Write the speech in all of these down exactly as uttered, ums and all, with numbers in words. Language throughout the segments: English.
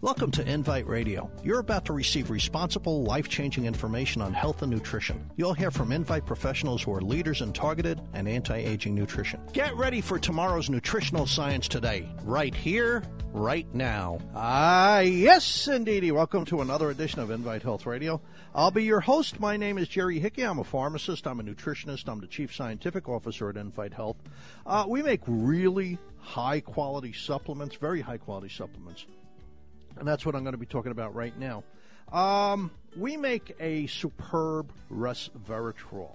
Welcome to Invite Radio. You're about to receive responsible, life-changing information on health and nutrition. You'll hear from Invite professionals who are leaders in targeted and anti-aging nutrition. Get ready for tomorrow's nutritional science today, right here, right now. Ah, yes, indeedy. Welcome to another edition of Invite Health Radio. I'll be your host. My name is Jerry Hickey. I'm a pharmacist. I'm a nutritionist. I'm the chief scientific officer at Invite Health. Uh, we make really high-quality supplements, very high-quality supplements. And that's what I'm going to be talking about right now. Um, we make a superb resveratrol.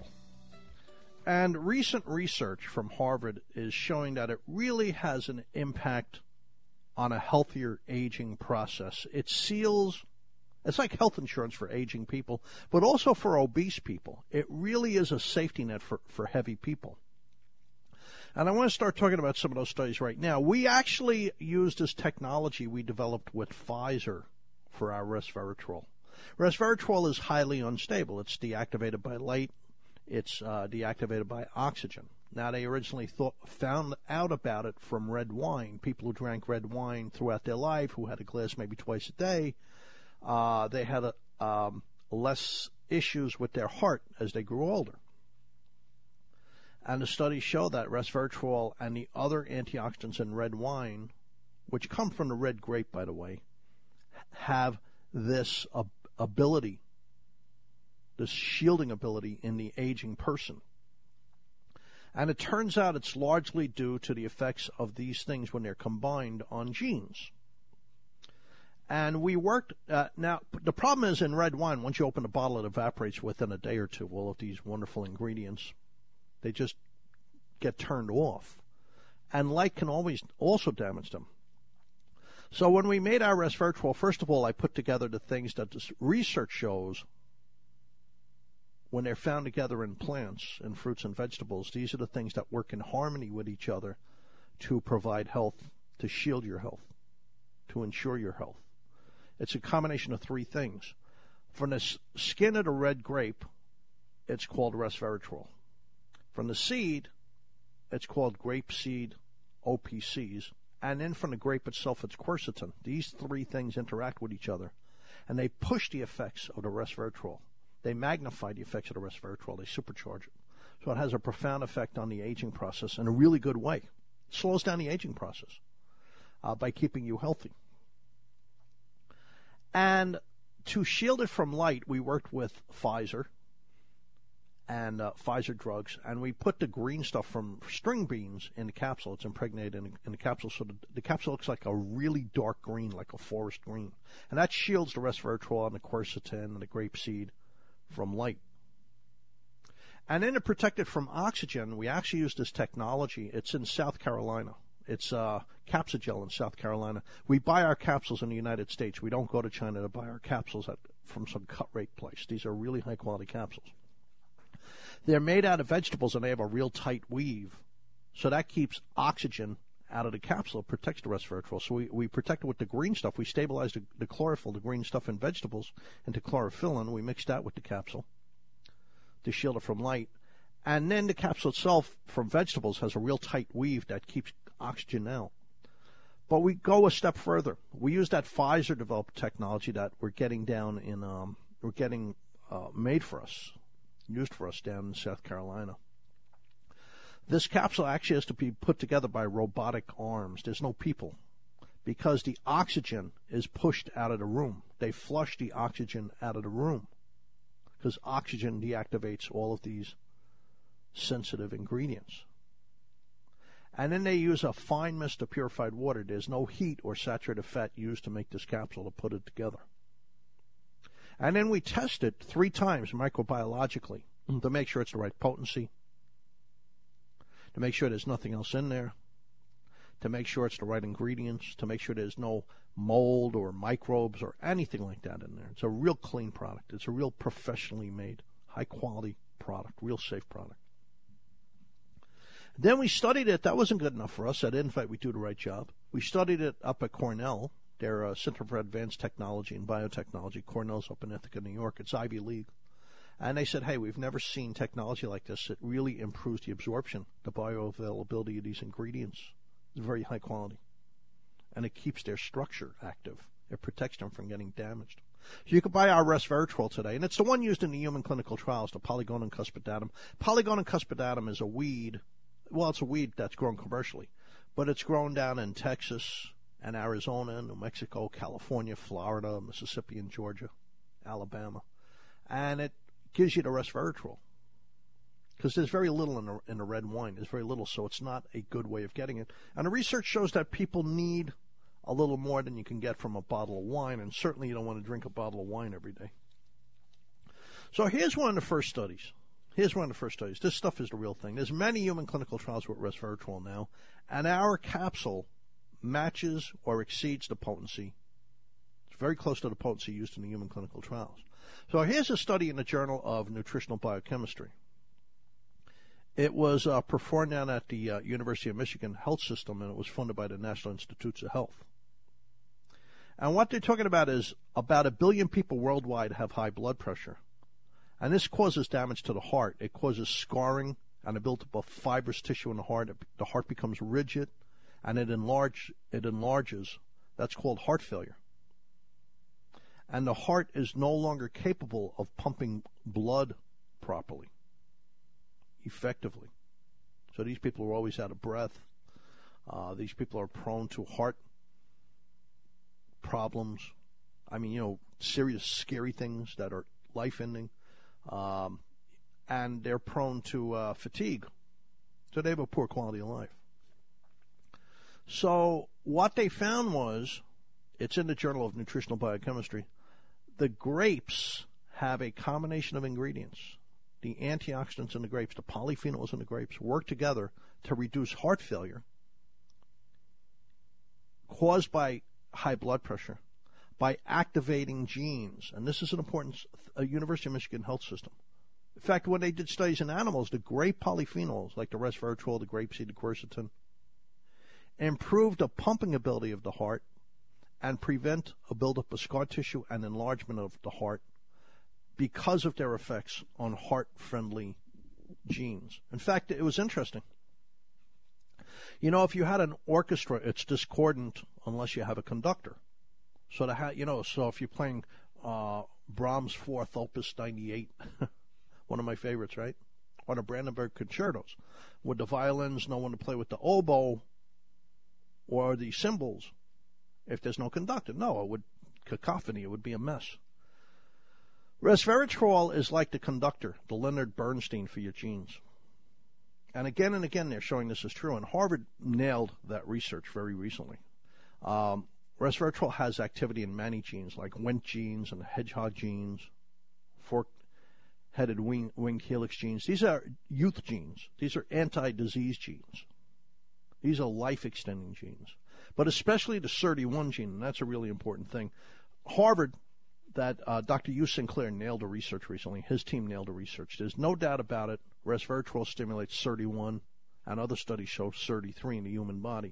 And recent research from Harvard is showing that it really has an impact on a healthier aging process. It seals, it's like health insurance for aging people, but also for obese people. It really is a safety net for, for heavy people. And I want to start talking about some of those studies right now. We actually used this technology we developed with Pfizer for our resveratrol. Resveratrol is highly unstable. It's deactivated by light. It's uh, deactivated by oxygen. Now, they originally thought, found out about it from red wine. People who drank red wine throughout their life, who had a glass maybe twice a day, uh, they had a, um, less issues with their heart as they grew older. And the studies show that resveratrol and the other antioxidants in red wine, which come from the red grape, by the way, have this uh, ability, this shielding ability in the aging person. And it turns out it's largely due to the effects of these things when they're combined on genes. And we worked, uh, now, the problem is in red wine, once you open the bottle, it evaporates within a day or two, all of these wonderful ingredients. They just get turned off. And light can always also damage them. So when we made our resveratrol, first of all, I put together the things that this research shows when they're found together in plants and fruits and vegetables. These are the things that work in harmony with each other to provide health, to shield your health, to ensure your health. It's a combination of three things. From the skin of the red grape, it's called resveratrol. From the seed, it's called grapeseed O P Cs. And then from the grape itself, it's quercetin. These three things interact with each other, and they push the effects of the resveratrol. They magnify the effects of the resveratrol. They supercharge it. So it has a profound effect on the aging process in a really good way. It slows down the aging process uh, by keeping you healthy. And to shield it from light, we worked with Pfizer and uh, Pfizer drugs, and we put the green stuff from string beans in the capsule. It's impregnated in, in the capsule, so the, the capsule looks like a really dark green, like a forest green. And that shields the resveratrol and the quercetin and the grapeseed from light. And then to protect it from oxygen, we actually use this technology. It's in South Carolina. It's uh, Capsugel in South Carolina. We buy our capsules in the United States. We don't go to China to buy our capsules at, from some cut-rate place. These are really high-quality capsules. They're made out of vegetables, and they have a real tight weave. So that keeps oxygen out of the capsule, protects the resveratrol. So we, we protect it with the green stuff. We stabilize the, the chlorophyll, the green stuff in vegetables, into chlorophyll, and we mix that with the capsule to shield it from light. And then the capsule itself from vegetables has a real tight weave that keeps oxygen out. But we go a step further. We use that Pfizer-developed technology that we're getting down in, um, we're getting uh, made for us, used for us down in South Carolina. This capsule actually has to be put together by robotic arms. There's no people because the oxygen is pushed out of the room. They flush the oxygen out of the room because oxygen deactivates all of these sensitive ingredients. And then they use a fine mist of purified water. There's no heat or saturated fat used to make this capsule to put it together. And then we test it three times microbiologically to make sure it's the right potency, to make sure there's nothing else in there, to make sure it's the right ingredients, to make sure there's no mold or microbes or anything like that in there. It's a real clean product. It's a real professionally made, high-quality product, real safe product. Then we studied it. That wasn't good enough for us. At Invite, we do the right job. We studied it up at Cornell, their uh, Center for Advanced Technology and Biotechnology. Cornell's up in Ithaca, New York. It's Ivy League. And they said, hey, we've never seen technology like this. It really improves the absorption, the bioavailability of these ingredients. It's very high quality. And it keeps their structure active. It protects them from getting damaged. So you can buy our resveratrol today, and it's the one used in the human clinical trials, the Polygonum cuspidatum. Polygonum cuspidatum is a weed. Well, it's a weed that's grown commercially, but it's grown down in Texas and Arizona, New Mexico, California, Florida, Mississippi, and Georgia, Alabama. And it gives you the resveratrol because there's very little in the, in the red wine. There's very little, so it's not a good way of getting it. And the research shows that people need a little more than you can get from a bottle of wine, and certainly you don't want to drink a bottle of wine every day. So here's one of the first studies. Here's one of the first studies. This stuff is the real thing. There's many human clinical trials with resveratrol now, and our capsule matches or exceeds the potency. It's very close to the potency used in the human clinical trials. So here's a study in the Journal of Nutritional Biochemistry. It was uh, performed down at the uh, University of Michigan Health System, and it was funded by the National Institutes of Health. And what they're talking about is about a billion people worldwide have high blood pressure. And this causes damage to the heart. It causes scarring and a buildup of fibrous tissue in the heart. The heart becomes rigid, and it, enlarge, it enlarges. That's called heart failure. And the heart is no longer capable of pumping blood properly, effectively. So these people are always out of breath. Uh, these people are prone to heart problems. I mean, you know, serious, scary things that are life-ending. Um, and they're prone to uh, fatigue. So they have a poor quality of life. So what they found was, it's in the Journal of Nutritional Biochemistry, the grapes have a combination of ingredients. The antioxidants in the grapes, the polyphenols in the grapes, work together to reduce heart failure caused by high blood pressure by activating genes. And this is an important a University of Michigan Health System. In fact, when they did studies in animals, the grape polyphenols, like the resveratrol, the grapeseed, the quercetin, improve the pumping ability of the heart and prevent a buildup of scar tissue and enlargement of the heart because of their effects on heart-friendly genes. In fact, it was interesting. You know, if you had an orchestra, it's discordant unless you have a conductor. So, to ha- you know, so if you're playing uh, Brahms' Fourth, Opus ninety-eight, one of my favorites, right? Or the Brandenburg Concertos, would the violins know when to play with the oboe or the cymbals if there's no conductor? No, it would cacophony. It would be a mess. Resveratrol is like the conductor, the Leonard Bernstein for your genes. And again and again, they're showing this is true. And Harvard nailed that research very recently. Um, resveratrol has activity in many genes, like Wnt genes and hedgehog genes, fork-headed wing, winged helix genes. These are youth genes. These are anti-disease genes. These are life-extending genes. But especially the S I R T one gene, and that's a really important thing. Harvard, that uh, Doctor Hugh Sinclair nailed the research recently. His team nailed the research. There's no doubt about it. Resveratrol stimulates S I R T one, and other studies show S I R T three in the human body.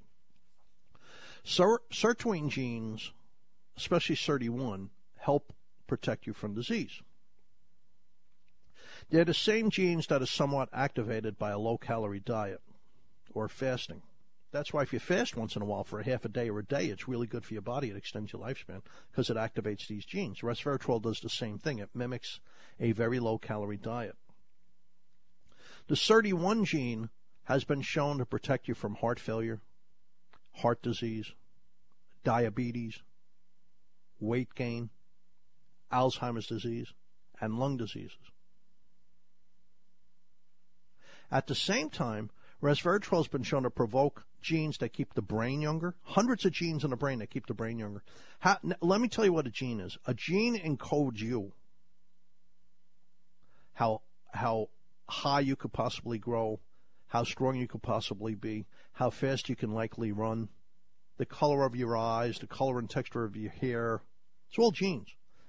Sirtuin genes, especially S I R T one, help protect you from disease. They're the same genes that are somewhat activated by a low-calorie diet or fasting. That's why if you fast once in a while for a half a day or a day, it's really good for your body. It extends your lifespan because it activates these genes. Resveratrol does the same thing. It mimics a very low-calorie diet. The S I R T one gene has been shown to protect you from heart failure, heart disease, diabetes, weight gain, Alzheimer's disease, and lung diseases. At the same time, resveratrol has been shown to provoke genes that keep the brain younger. Hundreds of genes in the brain that keep the brain younger. How, let me tell you what a gene is. A gene encodes you. How how high you could possibly grow, how strong you could possibly be, how fast you can likely run, the color of your eyes, the color and texture of your hair. It's all genes.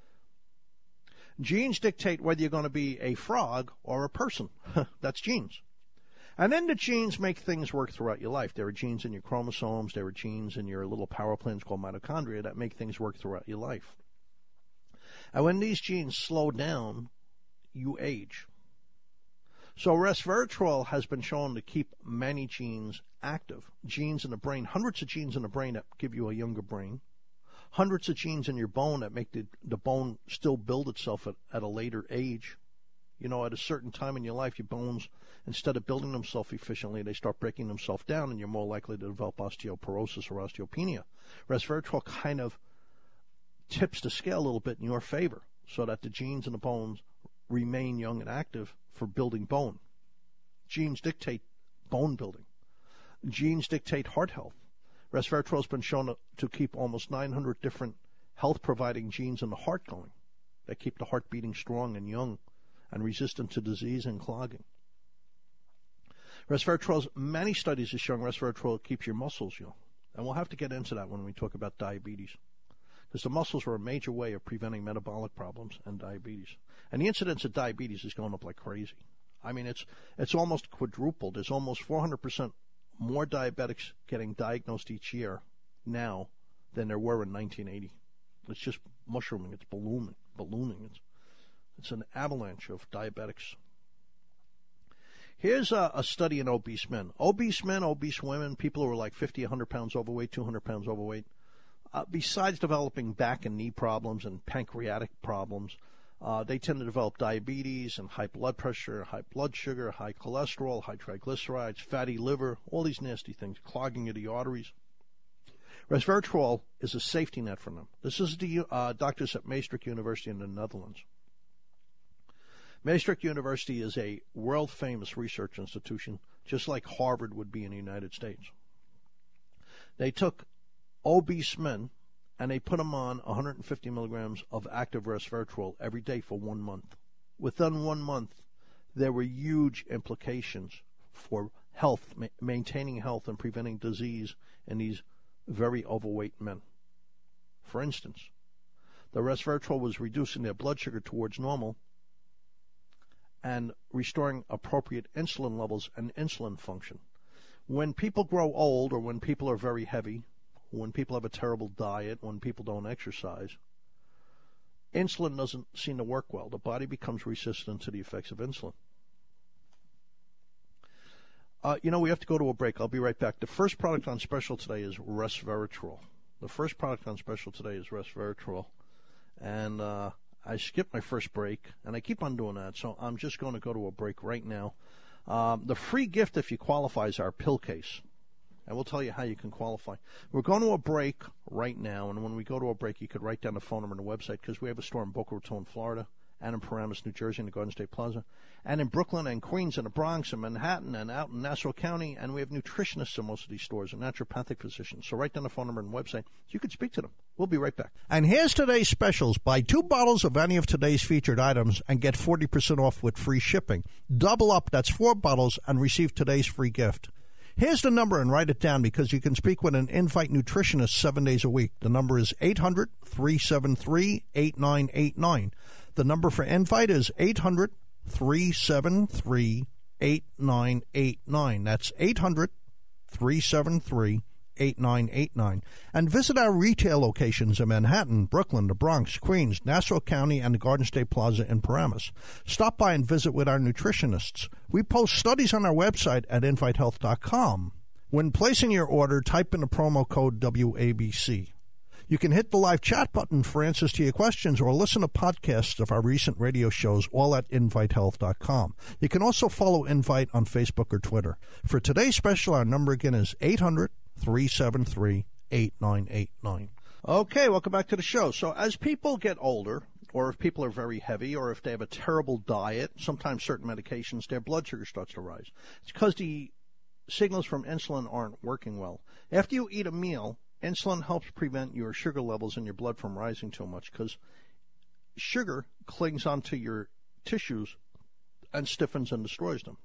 Genes dictate whether you're going to be a frog or a person. That's genes. And then the genes make things work throughout your life. There are genes in your chromosomes. There are genes in your little power plants called mitochondria that make things work throughout your life. And when these genes slow down, you age. So resveratrol has been shown to keep many genes active. Genes in the brain, hundreds of genes in the brain that give you a younger brain. hundreds of genes in your bone that make the, the bone still build itself at, at a later age. You know, at a certain time in your life, your bones, instead of building themselves efficiently, they start breaking themselves down, and you're more likely to develop osteoporosis or osteopenia. Resveratrol kind of tips the scale a little bit in your favor so that the genes in the bones remain young and active for building bone. Genes dictate bone building. Genes dictate heart health. Resveratrol has been shown to, to keep almost nine hundred different health-providing genes in the heart going that keep the heart beating strong and young and resistant to disease and clogging. Resveratrol's many studies have shown resveratrol keeps your muscles young. And we'll have to get into that when we talk about diabetes, because the muscles are a major way of preventing metabolic problems and diabetes. And the incidence of diabetes is going up like crazy. I mean, it's it's almost quadrupled. There's almost four hundred percent more diabetics getting diagnosed each year now than there were in nineteen eighty. It's just mushrooming. It's ballooning. Ballooning. It's, it's an avalanche of diabetics. Here's a, a study in obese men. Obese men, obese women, people who are like fifty, one hundred pounds overweight, two hundred pounds overweight. Uh, besides developing back and knee problems and pancreatic problems, uh, they tend to develop diabetes and high blood pressure, high blood sugar, high cholesterol, high triglycerides, fatty liver, all these nasty things, clogging of the arteries. Resveratrol is a safety net for them. This is the uh, doctors at Maastricht University in the Netherlands. Maastricht University is a world-famous research institution, just like Harvard would be in the United States. They took obese men and they put them on one hundred fifty milligrams of active resveratrol every day for one month. Within one month, there were huge implications for health, ma- maintaining health and preventing disease in these very overweight men. For instance, the resveratrol was reducing their blood sugar towards normal and restoring appropriate insulin levels and insulin function. When people grow old, or when people are very heavy, when people have a terrible diet, when people don't exercise, insulin doesn't seem to work well. The body becomes resistant to the effects of insulin. Uh, you know, we have to go to a break. I'll be right back. The first product on special today is resveratrol. The first product on special today is resveratrol. And uh, I skipped my first break, and I keep on doing that, so I'm just going to go to a break right now. Um, the free gift, if you qualify, is our pill case. And we'll tell you how you can qualify. We're going to a break right now, and when we go to a break, you could write down the phone number and the website, because we have a store in Boca Raton, Florida, and in Paramus, New Jersey, in the Garden State Plaza, and in Brooklyn and Queens and the Bronx and Manhattan and out in Nassau County, and we have nutritionists in most of these stores and naturopathic physicians. So write down the phone number and website. You can speak to them. We'll be right back. And here's today's specials. Buy two bottles of any of today's featured items and get forty percent off with free shipping. Double up, that's four bottles, and receive today's free gift. Here's the number, and write it down, because you can speak with an Invite nutritionist seven days a week. The number is eight hundred, three seven three, eight nine eight nine. The number for Invite is eight hundred, three seven three, eight nine eight nine. That's eight hundred, three seven three, eight nine eight nine. And visit our retail locations in Manhattan, Brooklyn, the Bronx, Queens, Nassau County, and the Garden State Plaza in Paramus. Stop by and visit with our nutritionists. We post studies on our website at invite health dot com. When placing your order, type in the promo code W A B C. You can hit the live chat button for answers to your questions, or listen to podcasts of our recent radio shows, all at invite health dot com. You can also follow Invite on Facebook or Twitter. For today's special, our number again is eight hundred, three seven three, eight nine eight nine. Okay, welcome back to the show. So as people get older, or if people are very heavy, or if they have a terrible diet, sometimes certain medications, their blood sugar starts to rise. It's because the signals from insulin aren't working well. After you eat a meal, insulin helps prevent your sugar levels in your blood from rising too much, because sugar clings onto your tissues and stiffens and destroys them.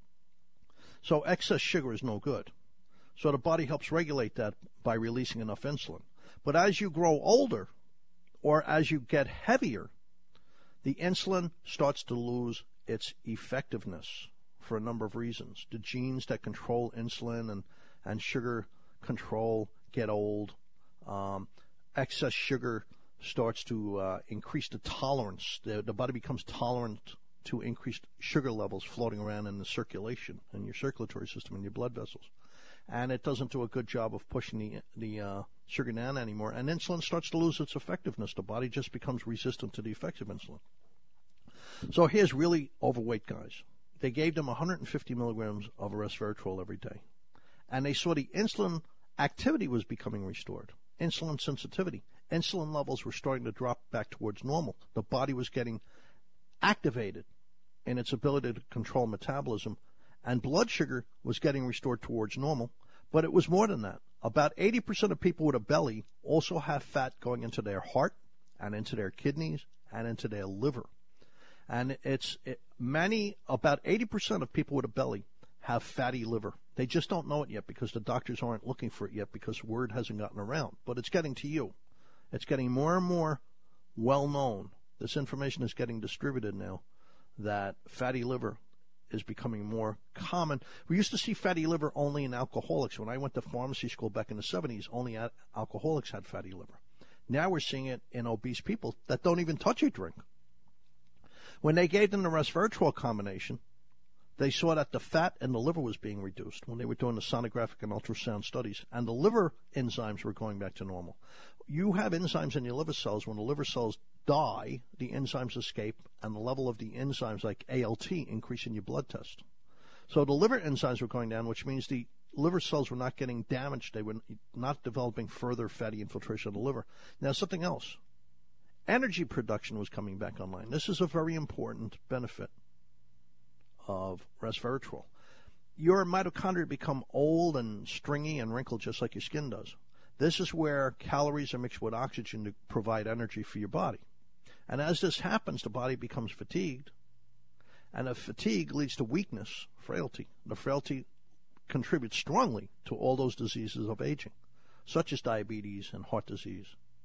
So excess sugar is no good. So the body helps regulate that by releasing enough insulin. But as you grow older, or as you get heavier, the insulin starts to lose its effectiveness for a number of reasons. The genes that control insulin and, and sugar control get old. Um, excess sugar starts to uh, increase the tolerance. The, the body becomes tolerant to increased sugar levels floating around in the circulation, in your circulatory system, in your blood vessels. And it doesn't do a good job of pushing the the uh, sugar down anymore, and insulin starts to lose its effectiveness. The body just becomes resistant to the effects of insulin. So here's really overweight guys. They gave them one hundred fifty milligrams of resveratrol every day, and they saw the insulin activity was becoming restored, insulin sensitivity. Insulin levels were starting to drop back towards normal. The body was getting activated in its ability to control metabolism, and blood sugar was getting restored towards normal. But it was more than that. About eighty percent of people with a belly also have fat going into their heart and into their kidneys and into their liver. And it's it, many, about eighty percent of people with a belly have fatty liver. They just don't know it yet because the doctors aren't looking for it yet because word hasn't gotten around. But it's getting to you. It's getting more and more well known. This information is getting distributed now that fatty liver is becoming more common. We used to see fatty liver only in alcoholics. When I went to pharmacy school back in the seventies, only alcoholics had fatty liver. Now we're seeing it in obese people that don't even touch a drink. When they gave them the resveratrol combination, they saw that the fat in the liver was being reduced when they were doing the sonographic and ultrasound studies, and the liver enzymes were going back to normal. You have enzymes in your liver cells. When the liver cells die, the enzymes escape, and the level of the enzymes like A L T increase in your blood test. So the liver enzymes were going down, which means the liver cells were not getting damaged. They were not developing further fatty infiltration of the liver. Now, something else. Energy production was coming back online. This is a very important benefit of resveratrol. Your mitochondria become old and stringy and wrinkled just like your skin does. This is where calories are mixed with oxygen to provide energy for your body. And as this happens, the body becomes fatigued. And the fatigue leads to weakness, frailty. The frailty contributes strongly to all those diseases of aging, such as diabetes and heart disease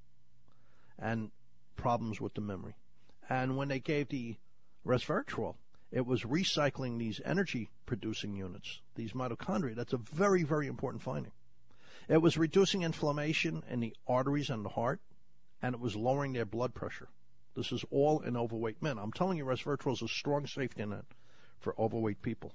and problems with the memory. And when they gave the resveratrol, it was recycling these energy-producing units, these mitochondria. That's a very, very important finding. It was reducing inflammation in the arteries and the heart, and it was lowering their blood pressure. This is all in overweight men. I'm telling you, resveratrol is a strong safety net for overweight people.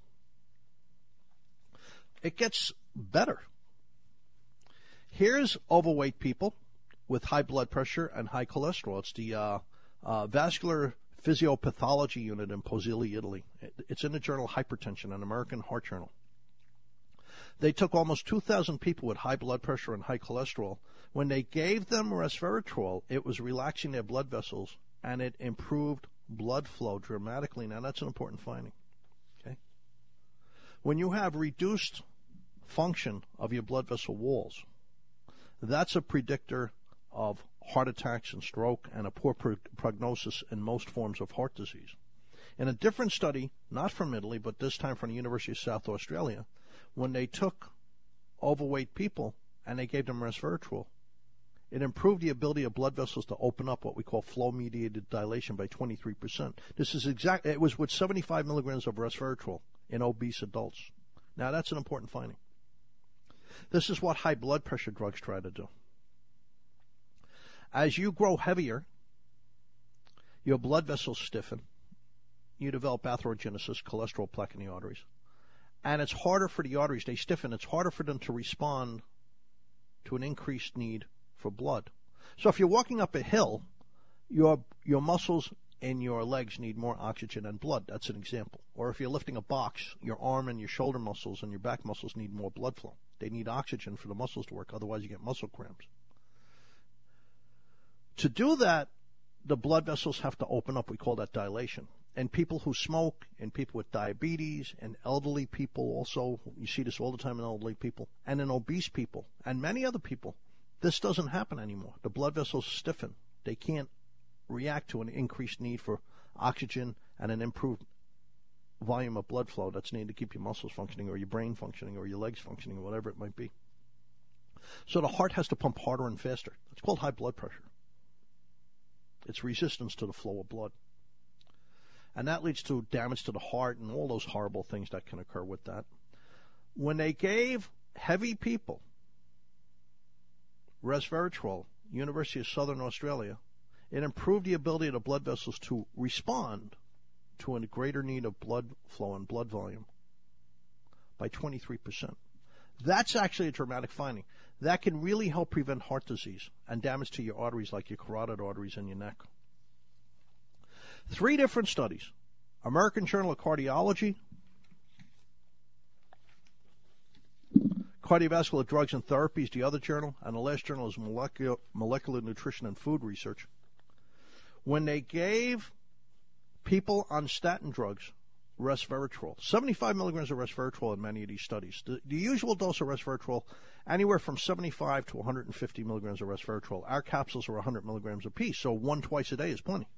It gets better. Here's overweight people with high blood pressure and high cholesterol. It's the uh, uh, vascular physiopathology unit in Pozzilli, Italy. It's in the journal Hypertension, an American heart journal. They took almost two thousand people with high blood pressure and high cholesterol. When they gave them resveratrol, it was relaxing their blood vessels, and it improved blood flow dramatically. Now, that's an important finding. Okay? When you have reduced function of your blood vessel walls, that's a predictor of heart attacks and stroke and a poor pro- prognosis in most forms of heart disease. In a different study, not from Italy, but this time from the University of South Australia, when they took overweight people and they gave them resveratrol, it improved the ability of blood vessels to open up, what we call flow-mediated dilation, by twenty-three percent. This is exact. It was with seventy-five milligrams of resveratrol in obese adults. Now, that's an important finding. This is what high blood pressure drugs try to do. As you grow heavier, your blood vessels stiffen. You develop atherogenesis, cholesterol plaque in the arteries. And it's harder for the arteries, they stiffen, it's harder for them to respond to an increased need for blood. So if you're walking up a hill, your your muscles in your legs need more oxygen and blood. That's an example. Or if you're lifting a box, your arm and your shoulder muscles and your back muscles need more blood flow. They need oxygen for the muscles to work, otherwise you get muscle cramps. To do that, the blood vessels have to open up. We call that dilation. And people who smoke, and people with diabetes, and elderly people also, you see this all the time in elderly people, and in obese people, and many other people, this doesn't happen anymore. The blood vessels stiffen. They can't react to an increased need for oxygen and an improved volume of blood flow that's needed to keep your muscles functioning, or your brain functioning, or your legs functioning, or whatever it might be. So the heart has to pump harder and faster. It's called high blood pressure. It's resistance to the flow of blood. And that leads to damage to the heart and all those horrible things that can occur with that. When they gave heavy people resveratrol, University of Southern Australia, it improved the ability of the blood vessels to respond to a greater need of blood flow and blood volume by twenty-three percent. That's actually a dramatic finding. that can really help prevent heart disease and damage to your arteries like your carotid arteries in your neck. Three different studies. American Journal of Cardiology, Cardiovascular Drugs and Therapies, the other journal, and the last journal is Molecular, Molecular Nutrition and Food Research. When they gave people on statin drugs resveratrol, seventy-five milligrams of resveratrol in many of these studies. The, the usual dose of resveratrol, anywhere from seventy-five to one hundred fifty milligrams of resveratrol. Our capsules are one hundred milligrams apiece, so one twice a day is plenty.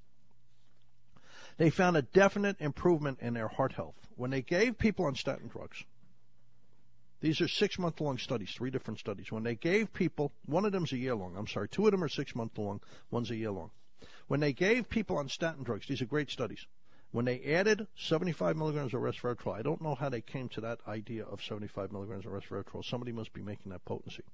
They found a definite improvement in their heart health. When they gave people on statin drugs, these are six-month-long studies, three different studies. When they gave people, one of them's a year long, I'm sorry, two of them are six-month-long, one's a year long. When they gave people on statin drugs, these are great studies, when they added seventy-five milligrams of resveratrol, I don't know how they came to that idea of seventy-five milligrams of resveratrol. Somebody must be making that potency.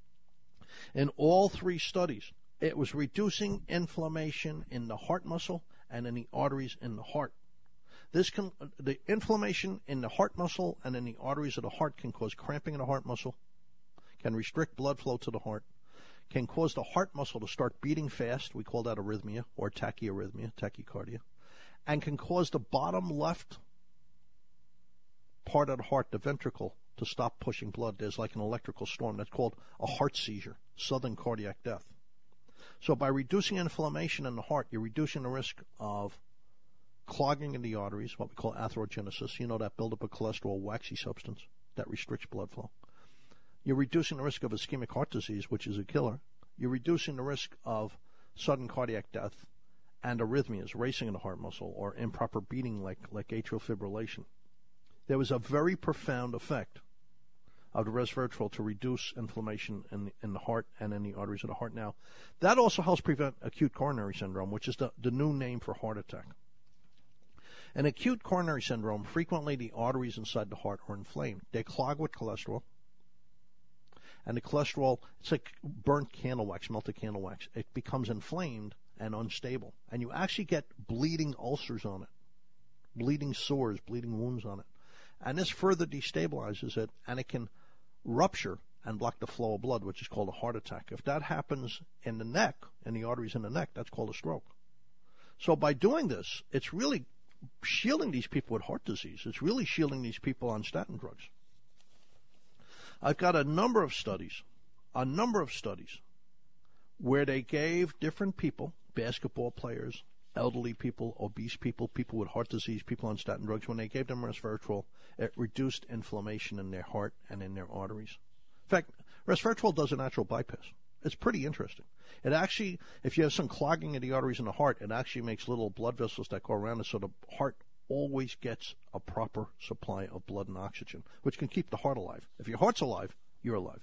In all three studies, it was reducing inflammation in the heart muscle and in the arteries in the heart. This can, the inflammation in the heart muscle and in the arteries of the heart can cause cramping in the heart muscle, can restrict blood flow to the heart, can cause the heart muscle to start beating fast. We call that arrhythmia or tachyarrhythmia, tachycardia, and can cause the bottom left part of the heart, the ventricle, to stop pushing blood. There's like an electrical storm. That's called a heart seizure, sudden cardiac death. So by reducing inflammation in the heart, you're reducing the risk of clogging in the arteries, what we call atherogenesis. You know, that buildup of cholesterol, waxy substance that restricts blood flow. You're reducing the risk of ischemic heart disease, which is a killer. You're reducing the risk of sudden cardiac death and arrhythmias, racing in the heart muscle, or improper beating like, like atrial fibrillation. There was a very profound effect of the resveratrol to reduce inflammation in the, in the heart and in the arteries of the heart. Now, that also helps prevent acute coronary syndrome, which is the, the new name for heart attack. In acute coronary syndrome, frequently the arteries inside the heart are inflamed. They clog with cholesterol. And the cholesterol, it's like burnt candle wax, melted candle wax. It becomes inflamed and unstable. And you actually get bleeding ulcers on it, bleeding sores, bleeding wounds on it. And this further destabilizes it, and it can rupture and block the flow of blood, which is called a heart attack. If that happens in the neck, in the arteries in the neck, that's called a stroke. So by doing this, it's really shielding these people with heart disease. It's really shielding these people on statin drugs. I've got a number of studies, a number of studies, where they gave different people, basketball players, elderly people, obese people, people with heart disease, people on statin drugs, when they gave them resveratrol, it reduced inflammation in their heart and in their arteries. In fact, resveratrol does a natural bypass. It's pretty interesting. It actually, if you have some clogging in the arteries in the heart, it actually makes little blood vessels that go around it so the heart always gets a proper supply of blood and oxygen, which can keep the heart alive. If your heart's alive, you're alive.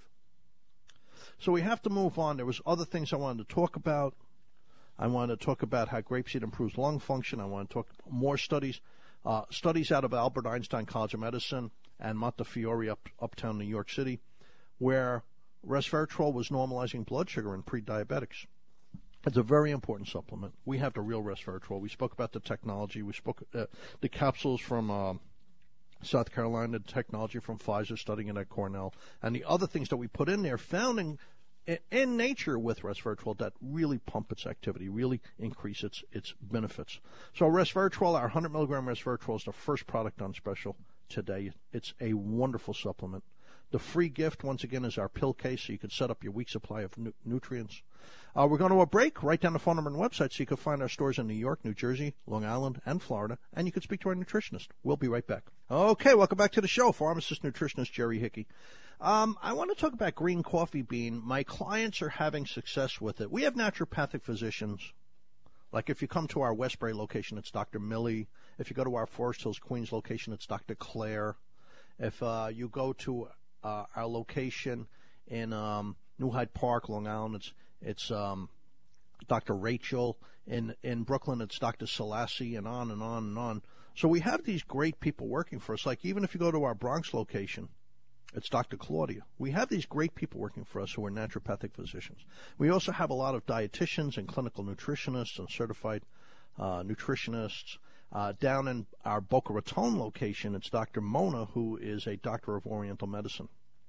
So we have to move on. There was other things I wanted to talk about. I wanted to talk about how grapeseed improves lung function. I want to talk more studies, uh, studies out of Albert Einstein College of Medicine and Montefiore, up, uptown New York City, where resveratrol was normalizing blood sugar in pre-diabetics. It's a very important supplement. We have the real resveratrol. We spoke about the technology. We spoke uh, the capsules from uh, South Carolina, the technology from Pfizer, studying it at Cornell, and the other things that we put in there found in, in nature with resveratrol that really pump its activity, really increase its, its benefits. So resveratrol, our one hundred milligram resveratrol, is the first product on special today. It's a wonderful supplement. The free gift, once again, is our pill case, so you can set up your week's supply of nu- nutrients. Uh, we're going to a break. Write down the phone number and website so you can find our stores in New York, New Jersey, Long Island, and Florida, and you can speak to our nutritionist. We'll be right back. Okay, welcome back to the show. Pharmacist nutritionist Jerry Hickey. Um, I want to talk about green coffee bean. My clients are having success with it. We have naturopathic physicians. Like if you come to our Westbury location, it's Doctor Millie. If you go to our Forest Hills, Queens location, it's Doctor Claire. If uh, you go to uh, our location in um, New Hyde Park, Long Island, it's it's um, Doctor Rachel. In in Brooklyn, it's Doctor Selassie, and on and on and on. So we have these great people working for us. Like even if you go to our Bronx location, it's Doctor Claudia. We have these great people working for us who are naturopathic physicians. We also have a lot of dietitians and clinical nutritionists and certified uh, nutritionists. Uh, down in our Boca Raton location, it's Doctor Mona, who is a doctor of Oriental medicine.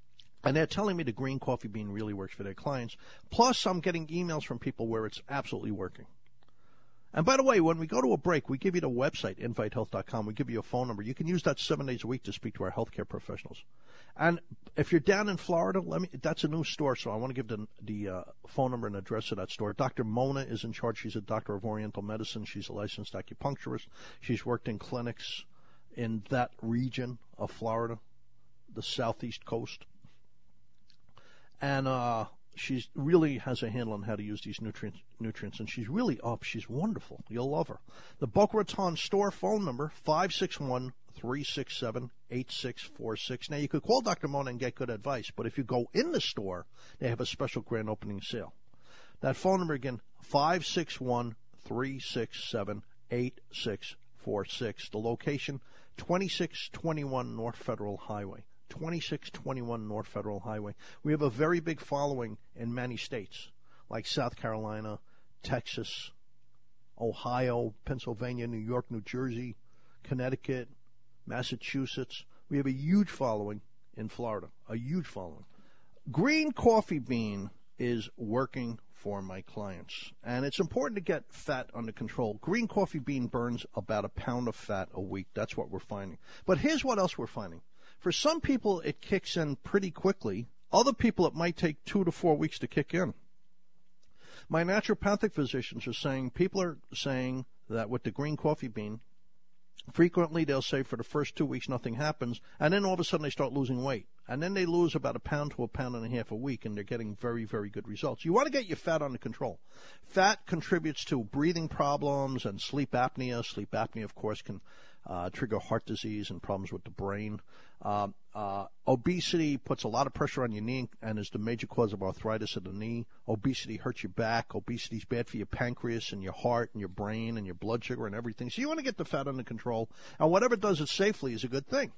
And they're telling me the green coffee bean really works for their clients. Plus, I'm getting emails from people where it's absolutely working. And by the way, when we go to a break, we give you the website, invite health dot com. We give you a phone number. You can use that seven days a week to speak to our healthcare professionals. And if you're down in Florida, let me. That's a new store, so I want to give the, the uh, phone number and address of that store. Doctor Mona is in charge. She's a doctor of Oriental Medicine. She's a licensed acupuncturist. She's worked in clinics in that region of Florida, the southeast coast. And uh, she really has a handle on how to use these nutrients, nutrients, and she's really up. She's wonderful. You'll love her. The Boca Raton store phone number, five six one, three six seven, eight six four six. Now, you could call Doctor Mona and get good advice, but if you go in the store, they have a special grand opening sale. That phone number again, five six one, three six seven, eight six four six. The location, twenty-six twenty-one North Federal Highway. twenty-six twenty-one North Federal Highway. We have a very big following in many states, like South Carolina, Texas, Ohio, Pennsylvania, New York, New Jersey, Connecticut, Massachusetts. We have a huge following in Florida, a huge following. Green coffee bean is working for my clients, and it's important to get fat under control. Green coffee bean burns about a pound of fat a week. That's what we're finding. But here's what else we're finding. For some people, it kicks in pretty quickly. Other people, it might take two to four weeks to kick in. My naturopathic physicians are saying, people are saying that with the green coffee bean, frequently they'll say for the first two weeks nothing happens, and then all of a sudden they start losing weight. And then they lose about a pound to a pound and a half a week, and they're getting very, very good results. You want to get your fat under control. Fat contributes to breathing problems and sleep apnea. Sleep apnea, of course, can uh, trigger heart disease and problems with the brain. Uh, uh, obesity puts a lot of pressure on your knee and is the major cause of arthritis of the knee. Obesity hurts your back. Obesity is bad for your pancreas and your heart and your brain and your blood sugar and everything. So you want to get the fat under control, and whatever does it safely is a good thing.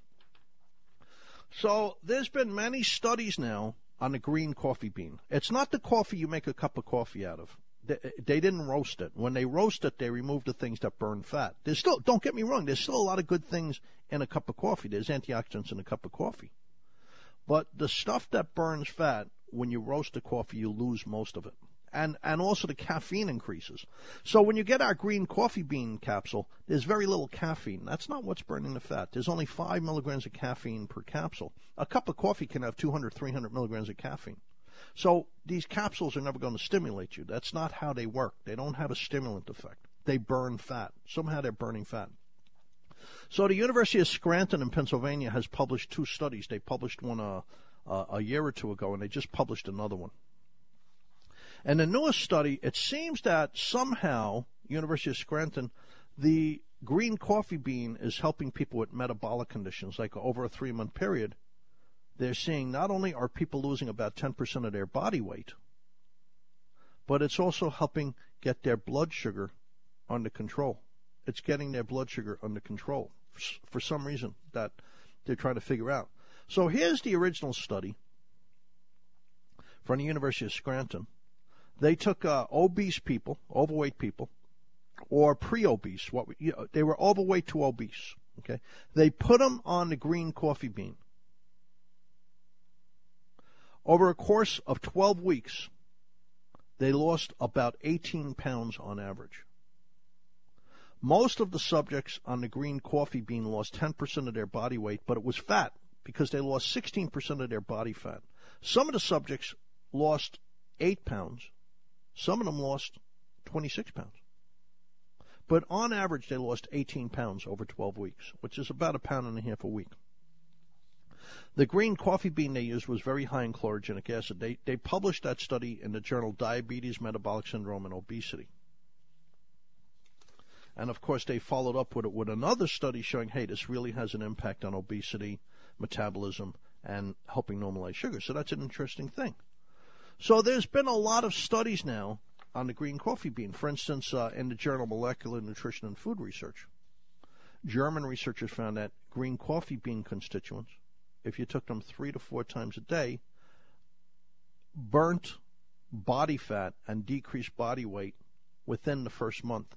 So there's been many studies now on the green coffee bean. It's not the coffee you make a cup of coffee out of. They, they didn't roast it. When they roast it, they remove the things that burn fat. There's still, don't get me wrong, there's still a lot of good things in a cup of coffee. There's antioxidants in a cup of coffee. But the stuff that burns fat, when you roast the coffee, you lose most of it. And and also the caffeine increases. So when you get our green coffee bean capsule, there's very little caffeine. That's not what's burning the fat. There's only five milligrams of caffeine per capsule. A cup of coffee can have two hundred, three hundred milligrams of caffeine. So these capsules are never going to stimulate you. That's not how they work. They don't have a stimulant effect. They burn fat. Somehow they're burning fat. So the University of Scranton in Pennsylvania has published two studies. They published one uh, uh, a year or two ago, and they just published another one. And the newest study, it seems that somehow, University of Scranton, the green coffee bean is helping people with metabolic conditions. Like over a three-month period, they're seeing not only are people losing about ten percent of their body weight, but it's also helping get their blood sugar under control. It's getting their blood sugar under control for some reason that they're trying to figure out. So here's the original study from the University of Scranton. They took uh, obese people, overweight people, or pre-obese. What we, you know, they were overweight to obese. Okay, they put them on the green coffee bean. Over a course of twelve weeks, they lost about eighteen pounds on average. Most of the subjects on the green coffee bean lost ten percent of their body weight, but it was fat because they lost sixteen percent of their body fat. Some of the subjects lost eight pounds. Some of them lost twenty-six pounds. But on average, they lost eighteen pounds over twelve weeks, which is about a pound and a half a week. The green coffee bean they used was very high in chlorogenic acid. They, they published that study in the journal Diabetes, Metabolic Syndrome, and Obesity. And, of course, they followed up with it with another study showing, hey, this really has an impact on obesity, metabolism, and helping normalize sugar. So that's an interesting thing. So there's been a lot of studies now on the green coffee bean. For instance, uh, in the journal Molecular Nutrition and Food Research, German researchers found that green coffee bean constituents, if you took them three to four times a day, burnt body fat and decreased body weight within the first month.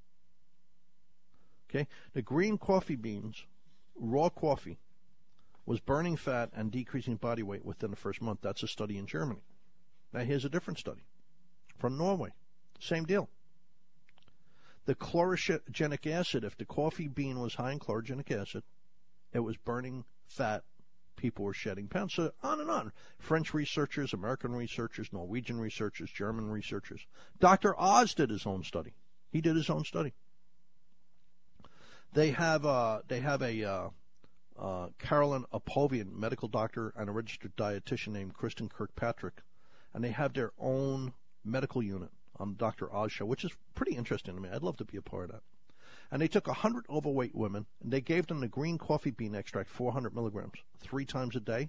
Okay, the green coffee beans, raw coffee, was burning fat and decreasing body weight within the first month. That's a study in Germany. Now here's a different study from Norway. Same deal. The chlorogenic acid, if the coffee bean was high in chlorogenic acid, it was burning fat. People were shedding pounds. So on and on. French researchers, American researchers, Norwegian researchers, German researchers. Doctor Oz did his own study. He did his own study. They have uh, they have a uh, uh, Carolyn Apovian, medical doctor, and a registered dietitian named Kristen Kirkpatrick, and they have their own medical unit on the Doctor Oz show, which is pretty interesting to me. I'd love to be a part of that. And they took one hundred overweight women, and they gave them the green coffee bean extract, four hundred milligrams, three times a day.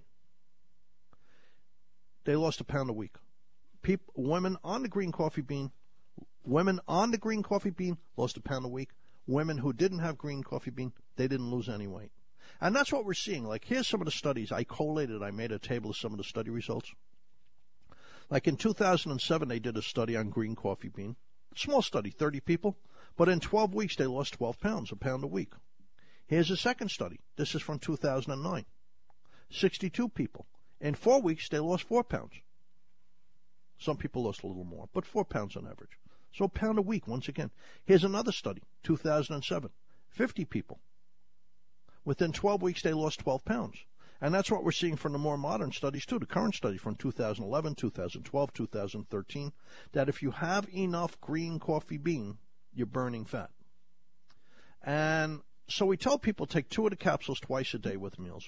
They lost a pound a week. People, women on the green coffee bean, women on the green coffee bean lost a pound a week. Women who didn't have green coffee bean, they didn't lose any weight. And that's what we're seeing. Like, here's some of the studies. I collated, I made a table of some of the study results. Like in two thousand seven, they did a study on green coffee bean. Small study, thirty people. But in twelve weeks, they lost twelve pounds, a pound a week. Here's a second study. This is from two thousand nine. sixty-two people. In four weeks, they lost four pounds. Some people lost a little more, but four pounds on average. So a pound a week, once again. Here's another study, two thousand seven. fifty people. Within twelve weeks, they lost twelve pounds. And that's what we're seeing from the more modern studies, too. The current study from two thousand eleven, two thousand twelve, two thousand thirteen, that if you have enough green coffee bean, you're burning fat. And so we tell people take two of the capsules twice a day with meals.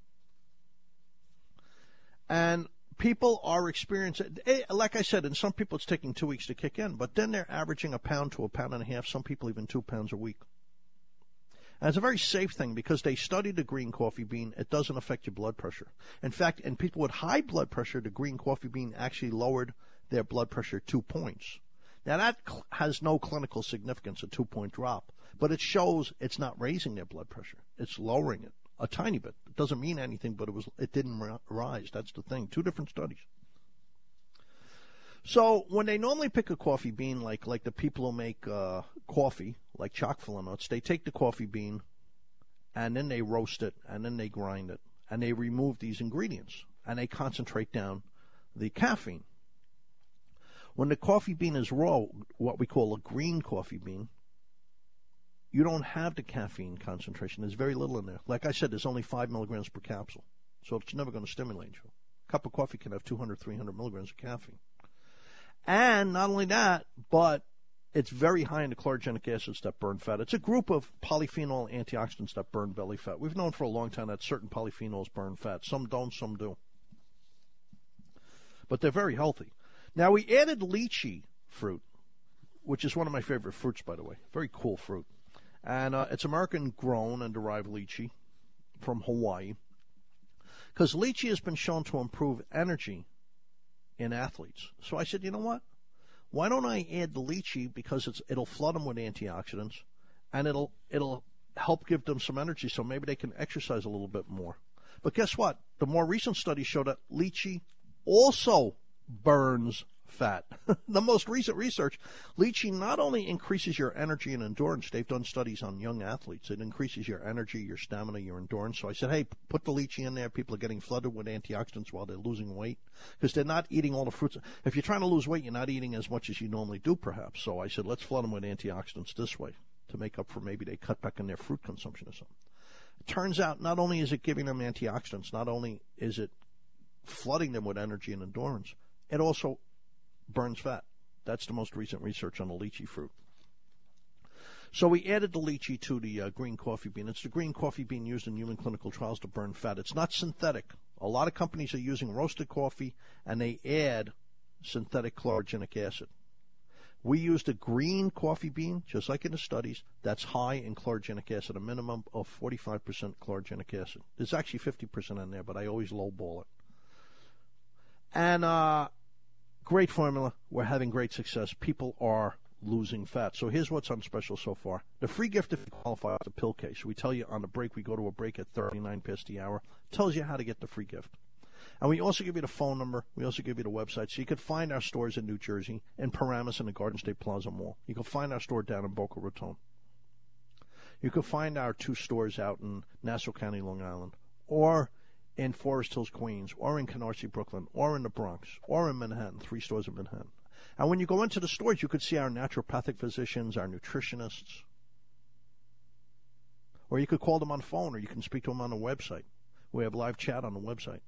And people are experiencing, like I said, in some people it's taking two weeks to kick in, but then they're averaging a pound to a pound and a half, some people even two pounds a week. And it's a very safe thing because they studied the green coffee bean. It doesn't affect your blood pressure. In fact, in people with high blood pressure, the green coffee bean actually lowered their blood pressure two points. Now, that cl- has no clinical significance, a two-point drop, but it shows it's not raising their blood pressure. It's lowering it a tiny bit. It doesn't mean anything, but it was it didn't ri- rise. That's the thing. Two different studies. So when they normally pick a coffee bean, like like the people who make uh, coffee, like chock-full nuts, they take the coffee bean, and then they roast it, and then they grind it, and they remove these ingredients, and they concentrate down the caffeine. When the coffee bean is raw, what we call a green coffee bean, you don't have the caffeine concentration. There's very little in there. Like I said, there's only five milligrams per capsule, so it's never going to stimulate you. A cup of coffee can have two hundred, three hundred milligrams of caffeine. And not only that, but it's very high in the chlorogenic acids that burn fat. It's a group of polyphenol antioxidants that burn belly fat. We've known for a long time that certain polyphenols burn fat. Some don't, some do. But they're very healthy. Now, we added lychee fruit, which is one of my favorite fruits, by the way. Very cool fruit. And uh, it's American-grown and derived lychee from Hawaii. Because lychee has been shown to improve energy in athletes. So I said, you know what? Why don't I add the lychee, because it's, it'll flood them with antioxidants, and it'll it'll help give them some energy so maybe they can exercise a little bit more. But guess what? The more recent studies show that lychee also burns fat. The most recent research, lychee not only increases your energy and endurance, they've done studies on young athletes, it increases your energy, your stamina, your endurance. So I said, hey, put the lychee in there. People are getting flooded with antioxidants while they're losing weight because they're not eating all the fruits. If you're trying to lose weight, you're not eating as much as you normally do, perhaps. So I said, let's flood them with antioxidants this way to make up for maybe they cut back on their fruit consumption or something. It turns out not only is it giving them antioxidants, not only is it flooding them with energy and endurance, it also burns fat. That's the most recent research on the lychee fruit. So we added the lychee to the uh, green coffee bean. It's the green coffee bean used in human clinical trials to burn fat. It's not synthetic. A lot of companies are using roasted coffee, and they add synthetic chlorogenic acid. We used a green coffee bean, just like in the studies, that's high in chlorogenic acid, a minimum of forty-five percent chlorogenic acid. There's actually fifty percent in there, but I always lowball it. And uh, great formula. We're having great success. People are losing fat. So here's what's on special so far. The free gift if you qualify is the pill case. We tell you on the break, we go to a break at thirty-nine past the hour. It tells you how to get the free gift. And we also give you the phone number. We also give you the website. So you can find our stores in New Jersey, in Paramus and the Garden State Plaza Mall. You can find our store down in Boca Raton. You can find our two stores out in Nassau County, Long Island. Or in Forest Hills, Queens, or in Canarsie, Brooklyn, or in the Bronx, or in Manhattan, three stores in Manhattan. And when you go into the stores, you could see our naturopathic physicians, our nutritionists, or you could call them on the phone, or you can speak to them on the website. We have live chat on the website.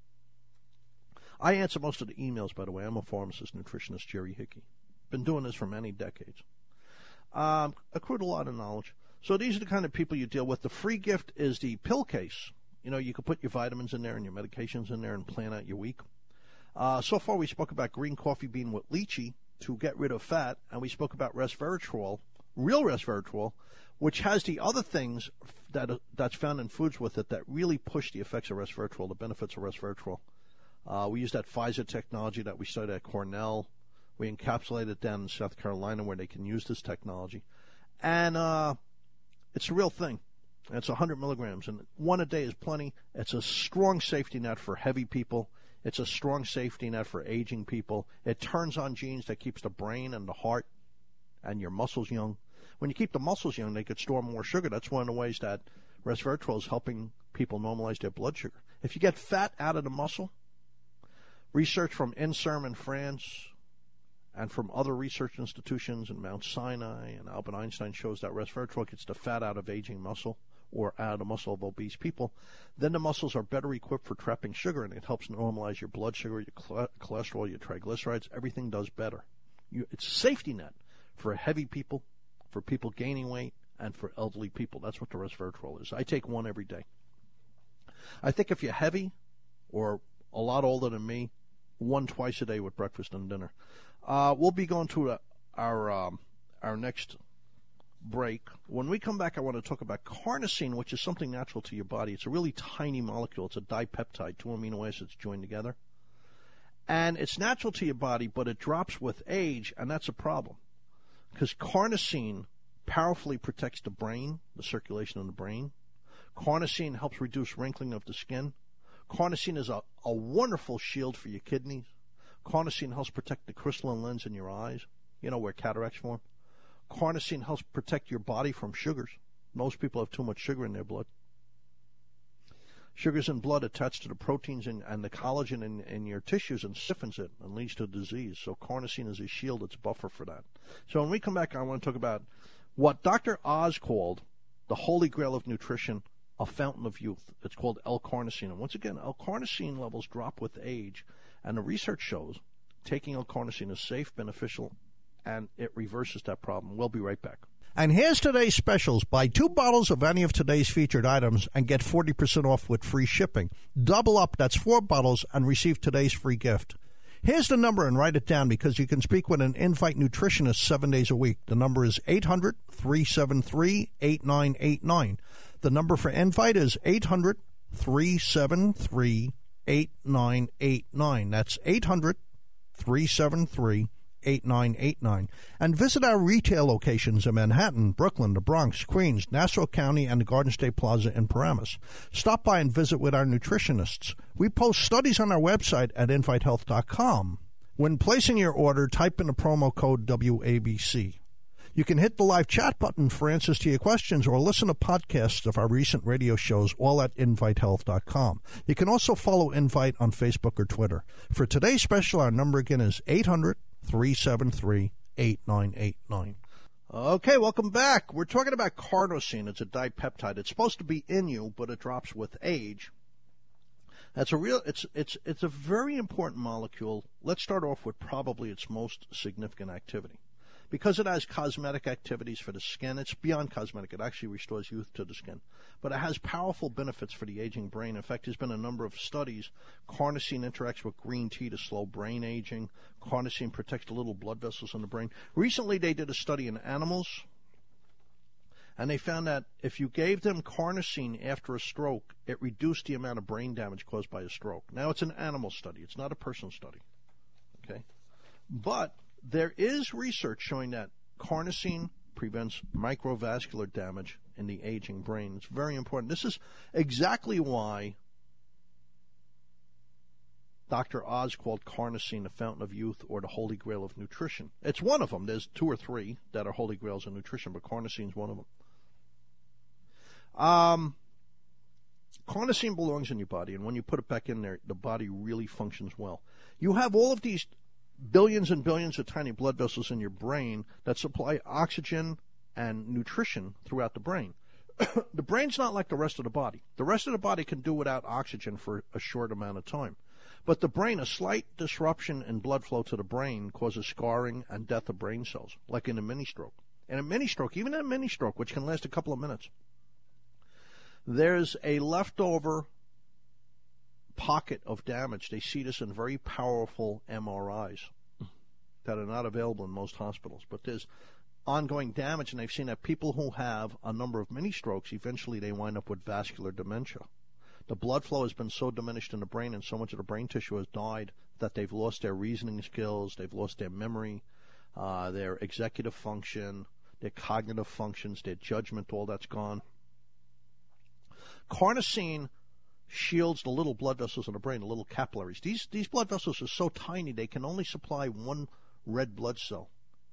I answer most of the emails, by the way. I'm a pharmacist, nutritionist, Jerry Hickey. Been doing this for many decades. Um, accrued a lot of knowledge. So these are the kind of people you deal with. The free gift is the pill case. You know, you can put your vitamins in there and your medications in there and plan out your week. Uh, so far, we spoke about green coffee bean with lychee to get rid of fat, and we spoke about resveratrol, real resveratrol, which has the other things that uh, that's found in foods with it that really push the effects of resveratrol, the benefits of resveratrol. Uh, we use that Pfizer technology that we studied at Cornell. We encapsulate it down in South Carolina where they can use this technology. And uh, it's a real thing. It's one hundred milligrams, and one a day is plenty. It's a strong safety net for heavy people. It's a strong safety net for aging people. It turns on genes that keeps the brain and the heart and your muscles young. When you keep the muscles young, they could store more sugar. That's one of the ways that resveratrol is helping people normalize their blood sugar. If you get fat out of the muscle, research from INSERM in France and from other research institutions in Mount Sinai and Albert Einstein shows that resveratrol gets the fat out of aging muscle or out of the muscle of obese people. Then the muscles are better equipped for trapping sugar, and it helps normalize your blood sugar, your cholesterol, your triglycerides. Everything does better. You, it's a safety net for heavy people, for people gaining weight, and for elderly people. That's what the resveratrol is. I take one every day. I think if you're heavy or a lot older than me, one twice a day with breakfast and dinner. Uh, we'll be going to uh, our um, our next break. When we come back, I want to talk about carnosine, which is something natural to your body. It's a really tiny molecule. It's a dipeptide, two amino acids joined together. And it's natural to your body, but it drops with age, and that's a problem. Because carnosine powerfully protects the brain, the circulation of the brain. Carnosine helps reduce wrinkling of the skin. Carnosine is a, a wonderful shield for your kidneys. Carnosine helps protect the crystalline lens in your eyes, you know, where cataracts form. Carnosine helps protect your body from sugars. Most people have too much sugar in their blood. Sugars in blood attach to the proteins in, and the collagen in, in your tissues and stiffens it and leads to disease. So carnosine is a shield. It's a buffer for that. So when we come back, I want to talk about what Doctor Oz called the holy grail of nutrition, a fountain of youth. It's called L-carnosine. And once again, L-carnosine levels drop with age. And the research shows taking L-carnosine is safe, beneficial, and it reverses that problem. We'll be right back. And here's today's specials. Buy two bottles of any of today's featured items and get forty percent off with free shipping. Double up, that's four bottles, and receive today's free gift. Here's the number, and write it down because you can speak with an Invite nutritionist seven days a week. The number is eight hundred, three seven three, eight nine eight nine. The number for Invite is eight hundred, three seven three, eight nine eight nine. That's eight hundred, three seven three, eight nine eight nine. And visit our retail locations in Manhattan, Brooklyn, the Bronx, Queens, Nassau County, and the Garden State Plaza in Paramus. Stop by and visit with our nutritionists. We post studies on our website at invite health dot com. When placing your order, type in the promo code W A B C. You can hit the live chat button for answers to your questions or listen to podcasts of our recent radio shows, all at invite health dot com. You can also follow Invite on Facebook or Twitter. For today's special, our number again is eight hundred, three seven three, eight nine eight nine. Okay, welcome back. We're talking about carnosine. It's a dipeptide. It's supposed to be in you, but it drops with age. That's a real. It's it's it's a very important molecule. Let's start off with probably its most significant activity. Because it has cosmetic activities for the skin, it's beyond cosmetic. It actually restores youth to the skin. But it has powerful benefits for the aging brain. In fact, there's been a number of studies. Carnosine interacts with green tea to slow brain aging. Carnosine protects the little blood vessels in the brain. Recently, they did a study in animals, and they found that if you gave them carnosine after a stroke, it reduced the amount of brain damage caused by a stroke. Now, it's an animal study. It's not a person study. Okay? But there is research showing that carnosine prevents microvascular damage in the aging brain. It's very important. This is exactly why Doctor Oz called carnosine the fountain of youth or the holy grail of nutrition. It's one of them. There's two or three that are holy grails of nutrition, but carnosine is one of them. Um, Carnosine belongs in your body, and when you put it back in there, the body really functions well. You have all of these billions and billions of tiny blood vessels in your brain that supply oxygen and nutrition throughout the brain. The brain's not like the rest of the body. The rest of the body can do without oxygen for a short amount of time. But the brain, a slight disruption in blood flow to the brain causes scarring and death of brain cells, like in a mini stroke. In a mini stroke, even in a mini stroke, which can last a couple of minutes, there's a leftover pocket of damage. They see this in very powerful M R Is that are not available in most hospitals. But there's ongoing damage, and they've seen that people who have a number of mini strokes, eventually they wind up with vascular dementia. The blood flow has been so diminished in the brain, and so much of the brain tissue has died, that they've lost their reasoning skills, they've lost their memory, uh, their executive function, their cognitive functions, their judgment, all that's gone. Carnosine shields the little blood vessels in the brain, the little capillaries. These, these blood vessels are so tiny they can only supply one red blood cell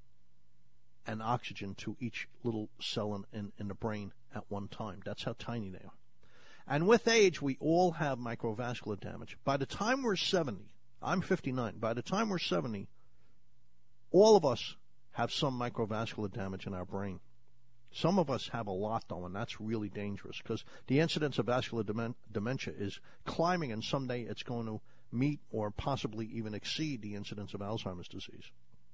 and oxygen to each little cell in, in, in the brain at one time. That's how tiny they are. And with age, we all have microvascular damage. By the time we're seventy, I'm fifty-nine, by the time we're seventy, all of us have some microvascular damage in our brain. Some of us have a lot, though, and that's really dangerous because the incidence of vascular demen- dementia is climbing, and someday it's going to meet or possibly even exceed the incidence of Alzheimer's disease.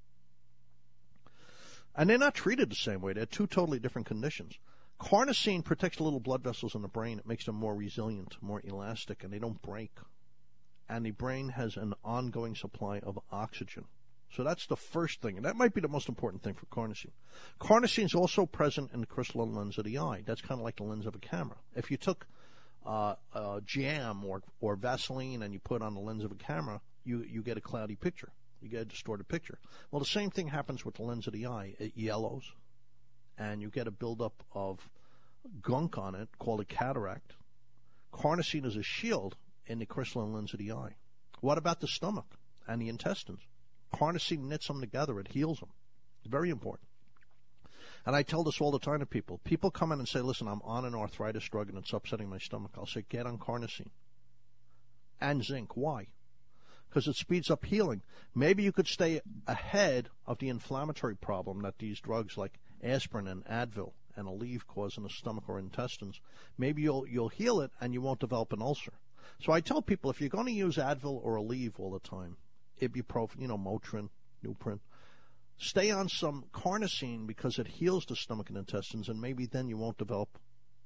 And they're not treated the same way. They're two totally different conditions. Carnosine protects the little blood vessels in the brain. It makes them more resilient, more elastic, and they don't break. And the brain has an ongoing supply of oxygen. So that's the first thing, and that might be the most important thing for carnosine. Carnosine is also present in the crystalline lens of the eye. That's kind of like the lens of a camera. If you took uh, uh, jam or, or Vaseline and you put on the lens of a camera, you, you get a cloudy picture. You get a distorted picture. Well, the same thing happens with the lens of the eye. It yellows, and you get a buildup of gunk on it called a cataract. Carnosine is a shield in the crystalline lens of the eye. What about the stomach and the intestines? Carnosine knits them together. It heals them. It's very important. And I tell this all the time to people. People come in and say, listen, I'm on an arthritis drug and it's upsetting my stomach. I'll say, get on carnosine and zinc. Why? Because it speeds up healing. Maybe you could stay ahead of the inflammatory problem that these drugs like aspirin and Advil and Aleve cause in the stomach or intestines. Maybe you'll you'll heal it and you won't develop an ulcer. So I tell people, if you're going to use Advil or Aleve all the time, ibuprofen, you know, Motrin, Nuprin, stay on some carnosine because it heals the stomach and intestines, and maybe then you won't develop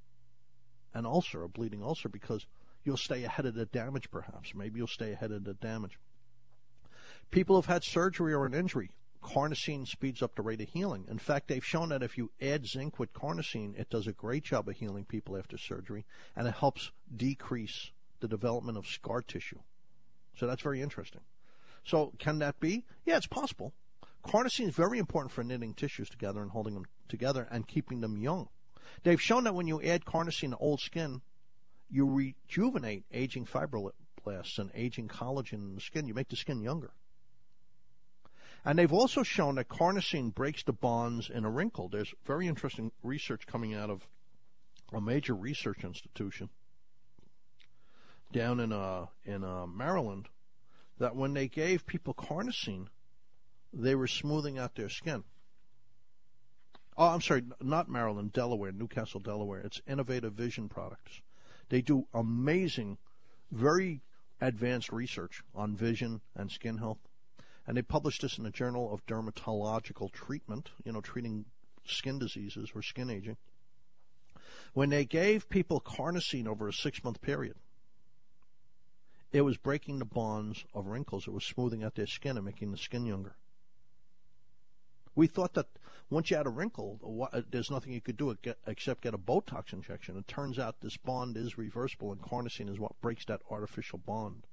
an ulcer, a bleeding ulcer, because you'll stay ahead of the damage perhaps. Maybe you'll stay ahead of the damage. People who've had surgery or an injury, carnosine speeds up the rate of healing. In fact, they've shown that if you add zinc with carnosine, it does a great job of healing people after surgery, and it helps decrease the development of scar tissue. So that's very interesting. So can that be? Yeah, it's possible. Carnosine is very important for knitting tissues together and holding them together and keeping them young. They've shown that when you add carnosine to old skin, you rejuvenate aging fibroblasts and aging collagen in the skin. You make the skin younger. And they've also shown that carnosine breaks the bonds in a wrinkle. There's very interesting research coming out of a major research institution down in uh, in uh, Maryland, that when they gave people carnosine, they were smoothing out their skin. Oh, I'm sorry, not Maryland, Delaware, Newcastle, Delaware. It's Innovative Vision Products. They do amazing, very advanced research on vision and skin health. And they published this in the Journal of Dermatological Treatment, you know, treating skin diseases or skin aging. When they gave people carnosine over a six-month period, it was breaking the bonds of wrinkles. It was smoothing out their skin and making the skin younger. We thought that once you had a wrinkle, there's nothing you could do except get a Botox injection. It turns out this bond is reversible, and carnosine is what breaks that artificial bond.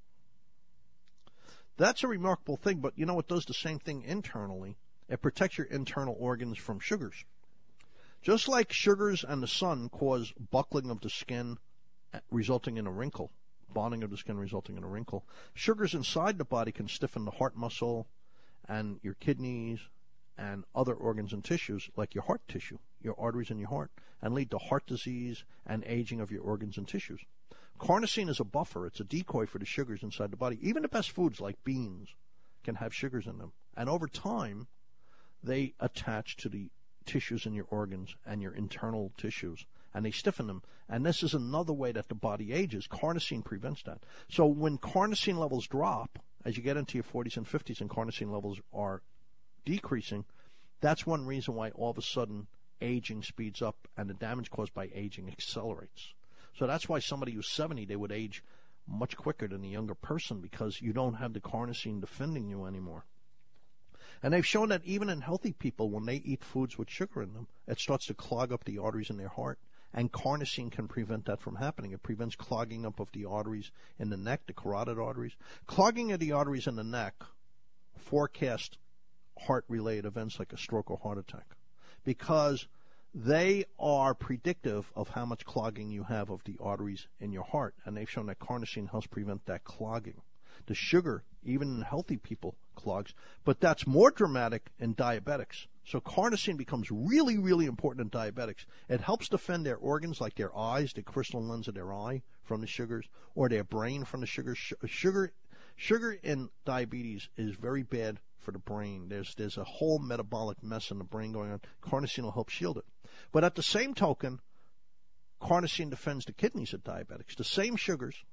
That's a remarkable thing, but you know, it does the same thing internally. It protects your internal organs from sugars. Just like sugars and the sun cause buckling of the skin, resulting in a wrinkle, bonding of the skin resulting in a wrinkle, sugars inside the body can stiffen the heart muscle and your kidneys and other organs and tissues like your heart tissue, your arteries in your heart, and lead to heart disease and aging of your organs and tissues. Carnosine is a buffer. It's a decoy for the sugars inside the body. Even the best foods like beans can have sugars in them. And over time, they attach to the tissues in your organs and your internal tissues, and they stiffen them. And this is another way that the body ages. Carnosine prevents that. So when carnosine levels drop, as you get into your forties and fifties and carnosine levels are decreasing, that's one reason why all of a sudden aging speeds up and the damage caused by aging accelerates. So that's why somebody who's seventy, they would age much quicker than a younger person, because you don't have the carnosine defending you anymore. And they've shown that even in healthy people, when they eat foods with sugar in them, it starts to clog up the arteries in their heart. And carnosine can prevent that from happening. It prevents clogging up of the arteries in the neck, the carotid arteries. Clogging of the arteries in the neck forecast heart-related events like a stroke or heart attack, because they are predictive of how much clogging you have of the arteries in your heart. And they've shown that carnosine helps prevent that clogging. The sugar, even in healthy people, clogs. But that's more dramatic in diabetics. So carnosine becomes really, really important in diabetics. It helps defend their organs, like their eyes, the crystalline lens of their eye, from the sugars, or their brain from the sugars. Sugar, sugar in diabetes is very bad for the brain. There's there's a whole metabolic mess in the brain going on. Carnosine will help shield it. But at the same token, carnosine defends the kidneys of diabetics. The same sugars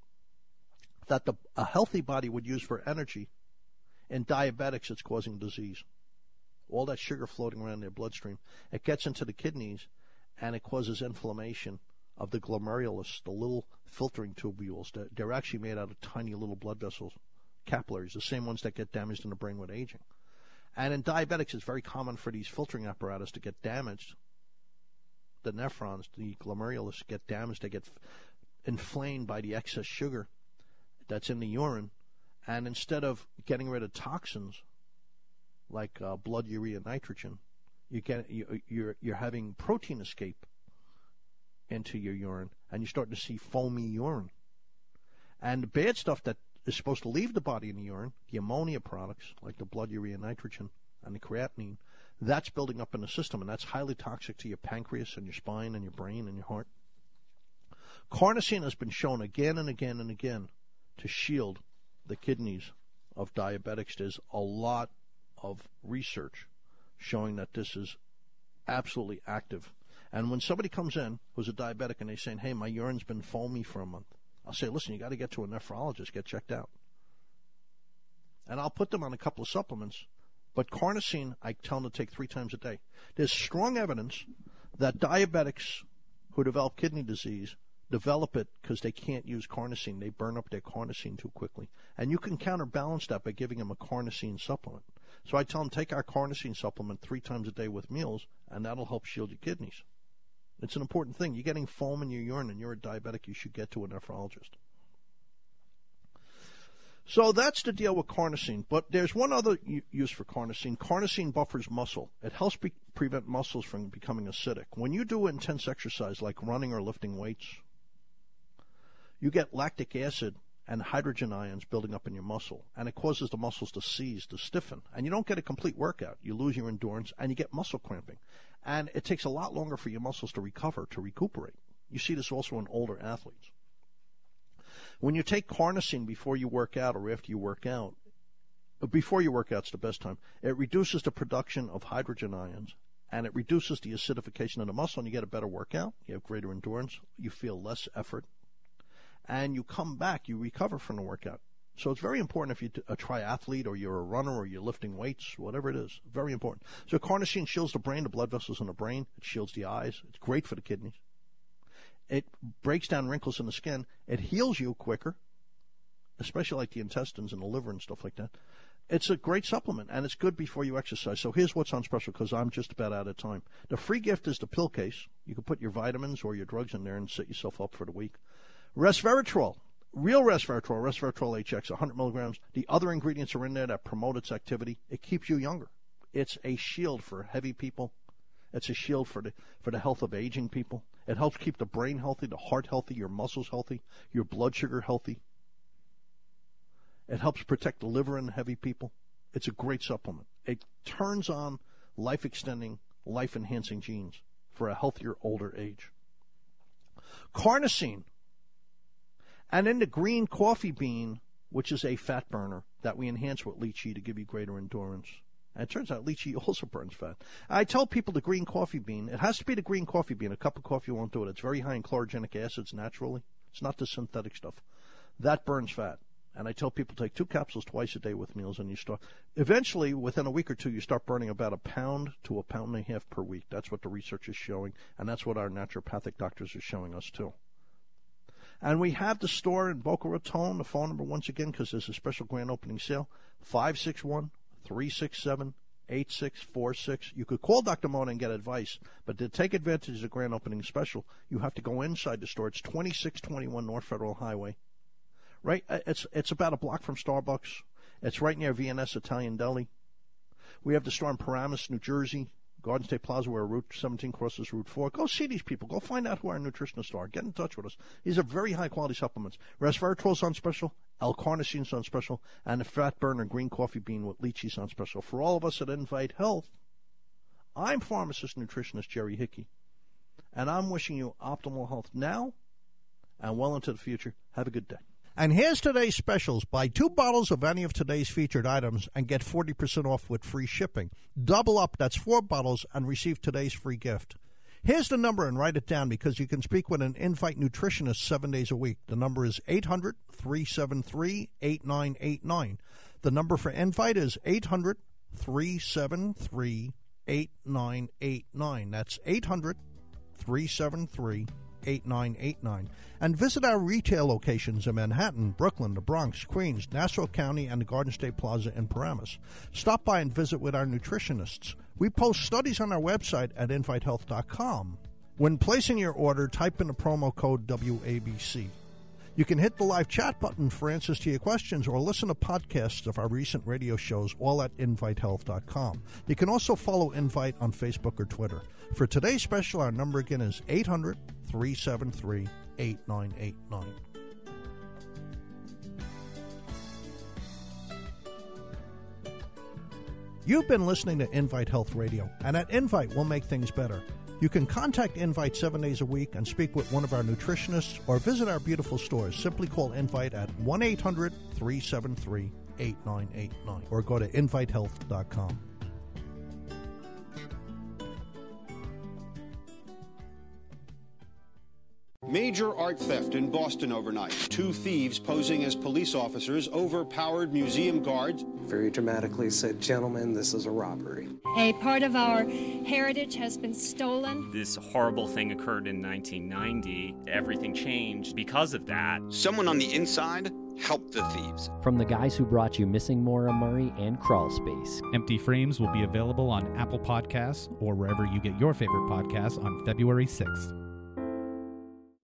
that the, a healthy body would use for energy, in diabetics it's causing disease. All that sugar floating around their bloodstream, it gets into the kidneys and it causes inflammation of the glomerulus, the little filtering tubules. They're, they're actually made out of tiny little blood vessels, capillaries, the same ones that get damaged in the brain with aging. And in diabetics, it's very common for these filtering apparatus to get damaged. The nephrons, the glomerulus, get damaged. They get inflamed by the excess sugar that's in the urine. And instead of getting rid of toxins like uh, blood urea nitrogen, you get you, you're you're having protein escape into your urine, and you're starting to see foamy urine. And the bad stuff that is supposed to leave the body in the urine, the ammonia products like the blood urea nitrogen and the creatinine, that's building up in the system, and that's highly toxic to your pancreas and your spine and your brain and your heart. Carnosine has been shown again and again and again to shield the kidneys of diabetics. There's a lot of research showing that this is absolutely active. And when somebody comes in who's a diabetic and they're saying, hey, my urine's been foamy for a month, I'll say, listen, you got to get to a nephrologist, get checked out. And I'll put them on a couple of supplements, but carnosine, I tell them to take three times a day. There's strong evidence that diabetics who develop kidney disease develop it because they can't use carnosine. They burn up their carnosine too quickly. And you can counterbalance that by giving them a carnosine supplement. So I tell them, take our carnosine supplement three times a day with meals, and that'll help shield your kidneys. It's an important thing. You're getting foam in your urine and you're a diabetic, you should get to a nephrologist. So that's the deal with carnosine. But there's one other use for carnosine. Carnosine buffers muscle. It helps be- prevent muscles from becoming acidic. When you do intense exercise like running or lifting weights, you get lactic acid and hydrogen ions building up in your muscle, and it causes the muscles to seize, to stiffen. And you don't get a complete workout. You lose your endurance, and you get muscle cramping. And it takes a lot longer for your muscles to recover, to recuperate. You see this also in older athletes. When you take carnosine before you work out or after you work out, before you work out's the best time, it reduces the production of hydrogen ions, and it reduces the acidification of the muscle, and you get a better workout. You have greater endurance. You feel less effort. And you come back, you recover from the workout. So it's very important if you're a triathlete or you're a runner or you're lifting weights, whatever it is, very important. So carnosine shields the brain, the blood vessels in the brain. It shields the eyes. It's great for the kidneys. It breaks down wrinkles in the skin. It heals you quicker, especially like the intestines and the liver and stuff like that. It's a great supplement, and it's good before you exercise. So here's what's on special, because I'm just about out of time. The free gift is the pill case. You can put your vitamins or your drugs in there and set yourself up for the week. Resveratrol, real resveratrol, resveratrol H X, one hundred milligrams. The other ingredients are in there that promote its activity. It keeps you younger. It's a shield for heavy people. It's a shield for the for the health of aging people. It helps keep the brain healthy, the heart healthy, your muscles healthy, your blood sugar healthy. It helps protect the liver in heavy people. It's a great supplement. It turns on life-extending, life-enhancing genes for a healthier older age. Carnosine And then the green coffee bean, which is a fat burner that we enhance with lychee to give you greater endurance. And it turns out lychee also burns fat. I tell people the green coffee bean, it has to be the green coffee bean. A cup of coffee won't do it. It's very high in chlorogenic acids naturally. It's not the synthetic stuff. That burns fat. And I tell people take two capsules twice a day with meals, and you start, eventually, within a week or two, you start burning about a pound to a pound and a half per week. That's what the research is showing, and that's what our naturopathic doctors are showing us too. And we have the store in Boca Raton, the phone number once again, because there's a special grand opening sale, five six one, three six seven, eight six four six. You could call Doctor Mona and get advice, but to take advantage of the grand opening special, you have to go inside the store. It's twenty-six twenty-one North Federal Highway. Right, it's it's about a block from Starbucks. It's right near V and S Italian Deli. We have the store in Paramus, New Jersey, Garden State Plaza, where Route seventeen crosses Route four. Go see these people. Go find out who our nutritionists are. Get in touch with us. These are very high-quality supplements. Resveratrol's on special, L-carnosine's on special, and the fat burner green coffee bean with lychee's on special. For all of us at Invite Health, I'm pharmacist nutritionist Jerry Hickey, and I'm wishing you optimal health now and well into the future. Have a good day. And here's today's specials. Buy two bottles of any of today's featured items and get forty percent off with free shipping. Double up, that's four bottles, and receive today's free gift. Here's the number, and write it down because you can speak with an Invite nutritionist seven days a week. The number is eight hundred, three seven three, eight nine eight nine. The number for Invite is eight hundred, three seven three, eight nine eight nine. That's eight hundred, three seven three, eight nine eight nine. And visit our retail locations in Manhattan, Brooklyn, the Bronx, Queens, Nassau County, and the Garden State Plaza in Paramus. Stop by and visit with our nutritionists. We post studies on our website at invite health dot com. When placing your order, type in the promo code W A B C. You can hit the live chat button for answers to your questions or listen to podcasts of our recent radio shows, all at invite health dot com. You can also follow Invite on Facebook or Twitter. For today's special, our number again is eight hundred, three seven three, eight nine eight nine. You've been listening to Invite Health Radio, and at Invite, we'll make things better. You can contact Invite seven days a week and speak with one of our nutritionists or visit our beautiful stores. Simply call Invite at one eight hundred, three seven three, eight nine eight nine or go to invite health dot com. Major art theft in Boston overnight. Two thieves posing as police officers overpowered museum guards. Very dramatically said, "Gentlemen, this is a robbery." A part of our heritage has been stolen. This horrible thing occurred in nineteen ninety. Everything changed because of that. Someone on the inside helped the thieves. From the guys who brought you Missing Maura Murray and Crawl Space. Empty Frames will be available on Apple Podcasts or wherever you get your favorite podcasts on February sixth.